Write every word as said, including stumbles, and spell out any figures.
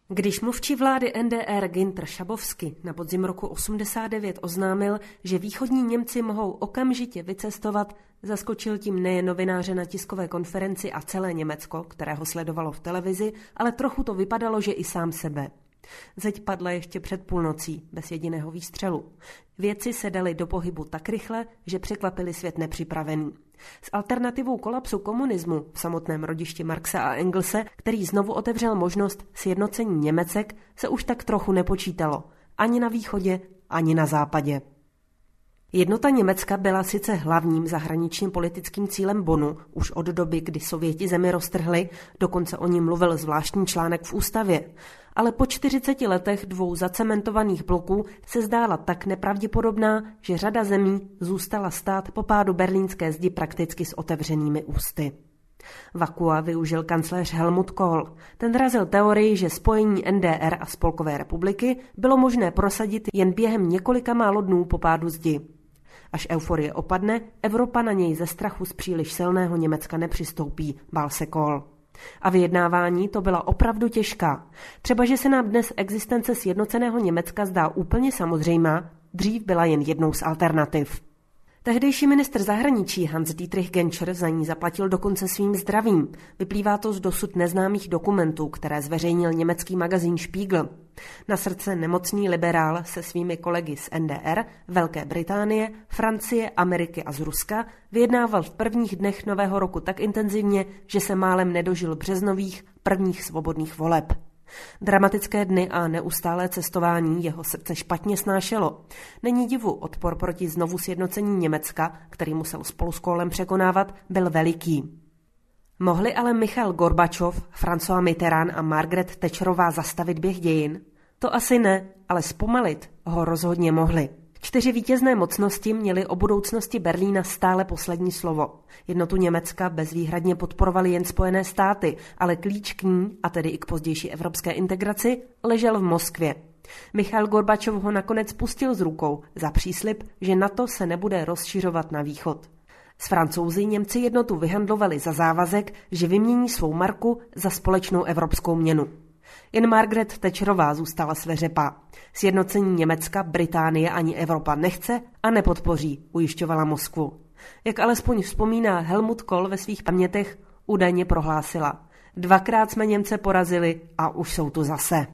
Když mluvčí vlády N D R Günther Schabowski na podzim roku osmdesát devět oznámil, že východní Němci mohou okamžitě vycestovat, zaskočil tím nejen novináře na tiskové konferenci a celé Německo, které ho sledovalo v televizi, ale trochu to vypadalo, že i sám sebe. Zeď padla ještě před půlnocí, bez jediného výstřelu. Věci se daly do pohybu tak rychle, že překvapili svět nepřipravený. S alternativou kolapsu komunismu v samotném rodišti Marxe a Engelse, který znovu otevřel možnost sjednocení Němecek, se už tak trochu nepočítalo. Ani na východě, ani na západě. Jednota Německa byla sice hlavním zahraničním politickým cílem Bonnu už od doby, kdy Sověti zemi roztrhli, dokonce o ní mluvil zvláštní článek v ústavě, ale po čtyřiceti letech dvou zacementovaných bloků se zdála tak nepravděpodobná, že řada zemí zůstala stát po pádu berlínské zdi prakticky s otevřenými ústy. Vakua využil kancléř Helmut Kohl. Ten razil teorii, že spojení N D R a Spolkové republiky bylo možné prosadit jen během několika málo dnů po pádu zdi. Až euforie opadne, Evropa na něj ze strachu z příliš silného Německa nepřistoupí, bál se Kohl. A vyjednávání to byla opravdu těžká. Třeba, že se nám dnes existence sjednoceného Německa zdá úplně samozřejmá, dřív byla jen jednou z alternativ. Tehdejší ministr zahraničí Hans-Dietrich Genscher za ní zaplatil dokonce svým zdravím. Vyplývá to z dosud neznámých dokumentů, které zveřejnil německý magazín Spiegel. Na srdce nemocný liberál se svými kolegy z N D R, Velké Británie, Francie, Ameriky a z Ruska vyjednával v prvních dnech nového roku tak intenzivně, že se málem nedožil březnových prvních svobodných voleb. Dramatické dny a neustálé cestování jeho srdce špatně snášelo. Není divu, odpor proti znovu sjednocení Německa, který musel spolu s Kohlem překonávat, byl veliký. Mohli ale Michail Gorbačov, François Mitterrand a Margaret Thatcherová zastavit běh dějin? To asi ne, ale zpomalit ho rozhodně mohli. Čtyři vítězné mocnosti měly o budoucnosti Berlína stále poslední slovo. Jednotu Německa bezvýhradně podporovaly jen Spojené státy, ale klíč k ní, a tedy i k pozdější evropské integraci, ležel v Moskvě. Michail Gorbačov ho nakonec pustil z rukou za příslib, že NATO se nebude rozšiřovat na východ. S Francouzi Němci jednotu vyhandlovali za závazek, že vymění svou marku za společnou evropskou měnu. Jen Margaret Thatcherová zůstala sveřepá. Sjednocení Německa, Británie ani Evropa nechce a nepodpoří, ujišťovala Moskvu. Jak alespoň vzpomíná Helmut Kohl ve svých pamětech, údajně prohlásila: dvakrát jsme Němce porazili a už jsou tu zase.